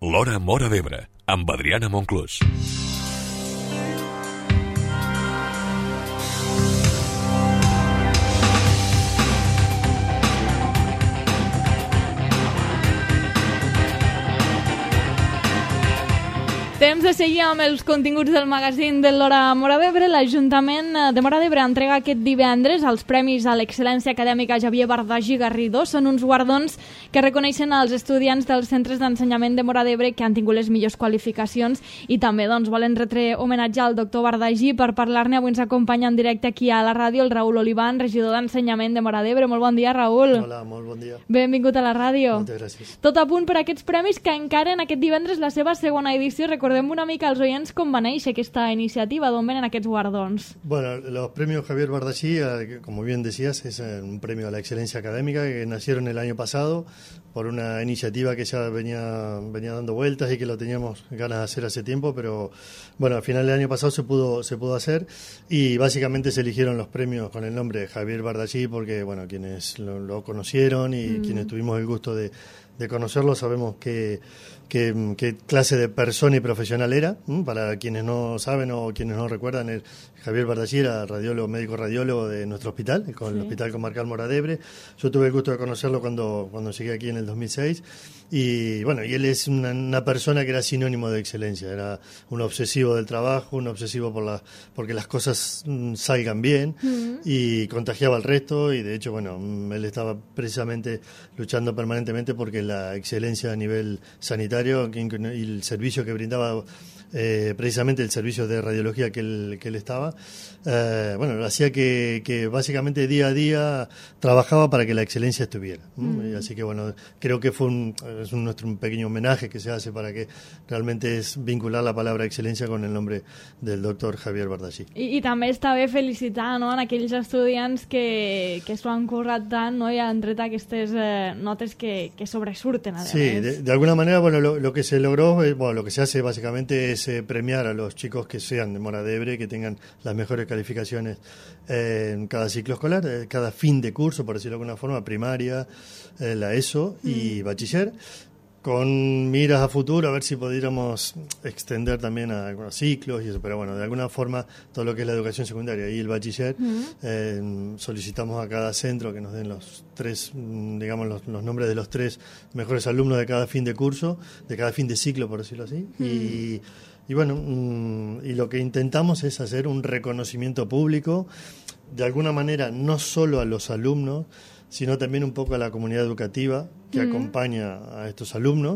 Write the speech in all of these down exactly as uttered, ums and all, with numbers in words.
L'Hora Móra d'Ebre, amb Adriana Monclús. Temps de seguir amb els continguts del magazín de l'Hora Móra d'Ebre. L'Ajuntament de Móra d'Ebre entrega aquest divendres els Premis a l'Excel·lència Acadèmica Xavier Bardagí Garrido. Són uns guardons que reconeixen als estudiants dels centres d'ensenyament de Móra d'Ebre que han tingut les millors qualificacions i també doncs, volen retre homenatge al doctor Bardagí. Per parlar-ne avui ens acompanya en directe aquí a la ràdio el Raül Olivan, regidor d'Ensenyament de Móra d'Ebre. Molt bon dia, Raül. Hola, molt bon dia. Benvingut a la ràdio. Moltes gràcies. Tot a punt per aquests premis que encaren aquest divendres la seva segona edició. Recordem una mica als oients com va néixer aquesta iniciativa, d'on venen aquests guardons. Bueno, los premios Javier Bardagí, como bien decías, es un premio a la excelencia académica que nacieron el año pasado por una iniciativa que ya venía, venía dando vueltas y que lo teníamos ganas de hacer hace tiempo, pero bueno, al final del año pasado se pudo, se pudo hacer y básicamente se eligieron los premios con el nombre de Javier Bardagí porque, bueno, quienes lo, lo conocieron y mm. quienes tuvimos el gusto de, de conocerlo sabemos que Qué, qué clase de persona y profesional era. Para quienes no saben o quienes no recuerdan, el Javier Bardagí era radiólogo, médico radiólogo de nuestro hospital, con sí. el Hospital Comarcal Móra d'Ebre. Yo tuve el gusto de conocerlo cuando, cuando llegué aquí en el dos mil seis. Y bueno, y él es una, una persona que era sinónimo de excelencia. Era un obsesivo del trabajo, un obsesivo por la, porque las cosas mm, salgan bien mm. y contagiaba al resto. Y de hecho, bueno, él estaba precisamente luchando permanentemente porque la excelencia a nivel sanitario y el servicio que brindaba, eh, precisamente el servicio de radiología que él, que él estaba, eh, bueno, hacía que, que básicamente día a día trabajaba para que la excelencia estuviera. Mm. Y así que bueno, creo que fue un, es un, nuestro un pequeño homenaje que se hace para que realmente es vincular la palabra excelencia con el nombre del doctor Javier Bardagí. I, i també està bé felicitar, no?, en aquells estudiants que, que s'ho han currat tant, no?, i han tret aquestes eh, notes que, que sobresurten, además. Sí, de, de alguna manera, bueno, lo, lo que se logró, eh, bueno, lo que se hace básicamente es eh, premiar a los chicos que sean de Móra d'Ebre, que tengan las mejores calificaciones eh, en cada ciclo escolar, eh, cada fin de curso, por decirlo de alguna forma, primaria, eh, la ESO y mm. bachiller, con miras a futuro, a ver si pudiéramos extender también a algunos ciclos y eso, pero bueno, de alguna forma todo lo que es la educación secundaria y el bachiller, mm. eh, solicitamos a cada centro que nos den los tres, digamos, los, los nombres de los tres mejores alumnos de cada fin de curso, de cada fin de ciclo, por decirlo así, mm. y, y bueno, mm, y lo que intentamos es hacer un reconocimiento público, de alguna manera, no solo a los alumnos, sino también un poco a la comunidad educativa que mm. acompaña a estos alumnos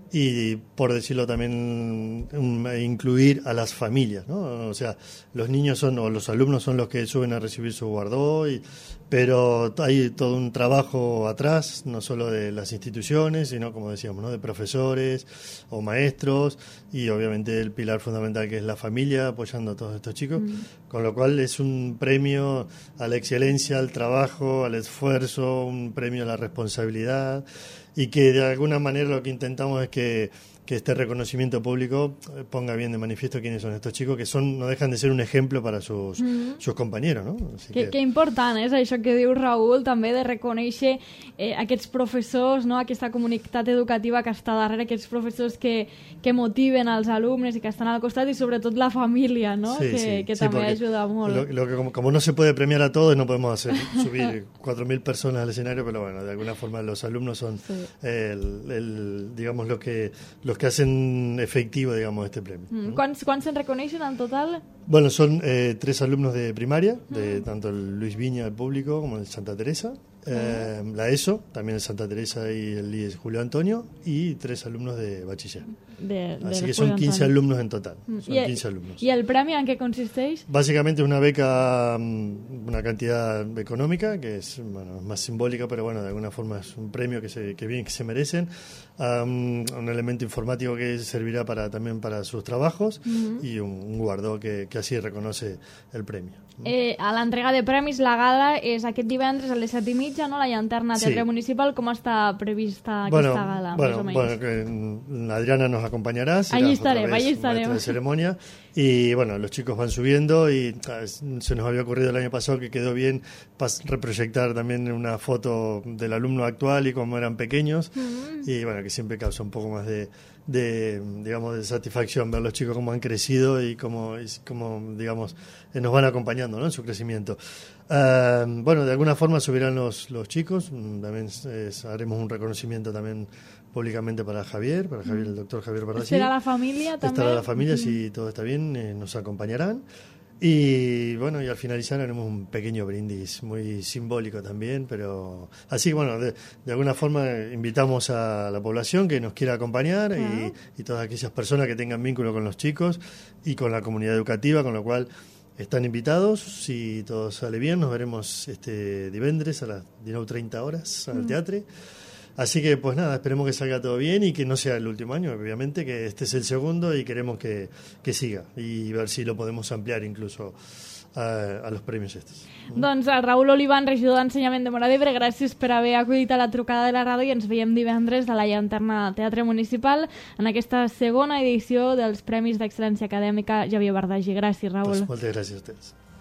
y, por decirlo también, um, incluir a las familias, ¿no? O sea, los niños son, o los alumnos son los que suben a recibir su guardó, y, pero hay todo un trabajo atrás, no solo de las instituciones, sino, como decíamos, ¿no?, de profesores o maestros, y obviamente el pilar fundamental que es la familia apoyando a todos estos chicos, mm. con lo cual es un premio a la excelencia, al trabajo, al esfuerzo, un premio a la responsabilidad, y que de alguna manera lo que intentamos es que, que este reconocimiento público ponga bien de manifiesto quiénes son estos chicos, que son, no dejan de ser un ejemplo para sus, mm. sus compañeros, no? Así que, que... que important és això que diu Raül, també de reconèixer eh, aquests professors, no?, aquesta comunitat educativa que està darrere, aquests professors que, que motiven als alumnes i que estan al costat, i sobretot la família, no?, sí, que, sí, que sí, també ajuda molt. Lo, lo que, como, como no se puede premiar a todos, no podemos hacer subir cuatro mil personas al escenario, pero bueno, de alguna forma los alumnos son sí. el, el, digamos, los que, los que hacen efectivo, digamos, este premio. Mm. ¿Cuántos, ¿Cuántos se reconocen en total? Bueno, son eh, tres alumnos de primaria, de mm. tanto el Luis Viña, el público, como el Santa Teresa, eh, mm. la ESO, también el Santa Teresa y el I E S Julio Antonio, y tres alumnos de bachiller. De, de Así que son quince Antonio. alumnos en total. Mm. Son ¿Y, quince alumnos. ¿Y el premio en qué consisteix? Básicamente una beca, una cantidad económica, que es, bueno, más simbólica, pero bueno, de alguna forma es un premio que se, que bien que se merecen, um, un elemento informático que servirá para también para sus trabajos mm-hmm. y un, un guardó que, que así reconoce el premio. Eh, a l'entrega de premis, la gala és aquest divendres a les set i mitja, no?, la Llanterna Teatre sí. Municipal. Com està prevista bueno, aquesta gala? Bueno, más o bueno que Adriana nos acompañará. Allí estaremos, allí estaremos. De ceremonia. Y bueno, los chicos van subiendo y se nos había ocurrido el año pasado que quedó bien reproyectar también una foto del alumno actual y como eran pequeños. Mm. Y bueno, que siempre causa un poco más de, de, digamos, de satisfacción ver los chicos cómo han crecido y cómo, cómo digamos, eh, nos van acompañando, ¿no?, en su crecimiento. Uh, bueno, de alguna forma subirán los, los chicos, también eh, haremos un reconocimiento también públicamente para Javier, para Javier, el doctor Javier Bardagí. ¿Estará la familia también? Estará la familia, mm. si todo está bien, eh, nos acompañarán. Y bueno, y al finalizar haremos un pequeño brindis muy simbólico también, pero así, bueno, de, de alguna forma invitamos a la población que nos quiera acompañar, uh-huh. y, y todas aquellas personas que tengan vínculo con los chicos y con la comunidad educativa, con lo cual están invitados. Si todo sale bien, nos veremos este divendres a las dinou treinta horas al uh-huh. teatre. Así que, pues nada, esperemos que salga todo bien y que no sea el último año, obviamente, que este es el segundo y queremos que, que siga y ver si lo podemos ampliar incluso a, a los premios estos. Doncs a Raül Olivan, regidor d'Ensenyament de Móra d'Ebre, gràcies per haver acudit a la trucada de la ràdio i ens veiem divendres a la Llanterna Teatre Municipal en aquesta segona edició dels Premis d'Excel·lència Acadèmica Xavier Bardagí. Gràcies, Raül. Pues moltes gràcies a ustedes.